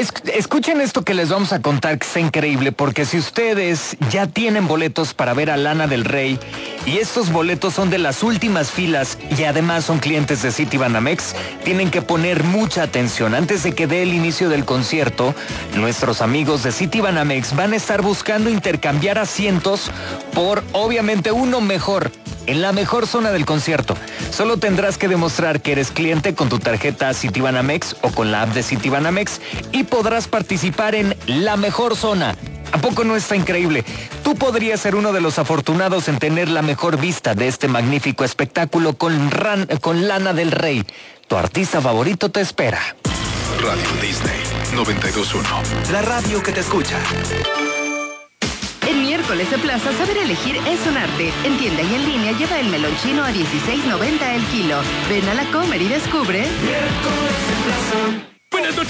Escuchen esto que les vamos a contar, que está increíble, porque si ustedes ya tienen boletos para ver a Lana del Rey y estos boletos son de las últimas filas y además son clientes de Citibanamex, tienen que poner mucha atención. Antes de que dé el inicio del concierto, nuestros amigos de Citibanamex van a estar buscando intercambiar asientos por, obviamente, uno mejor, en la mejor zona del concierto. Solo tendrás que demostrar que eres cliente con tu tarjeta Citibanamex o con la app de Citibanamex y podrás participar en la mejor zona. ¿A poco no está increíble? Tú podrías ser uno de los afortunados en tener la mejor vista de este magnífico espectáculo con Lana del Rey. Tu artista favorito te espera. Radio Disney 92.1. La radio que te escucha. En miércoles de plaza, saber elegir es un arte. En tienda y en línea lleva el melón chino a $16.90 el kilo. Ven a la Comer y descubre. Miércoles de plaza. Buenas noches.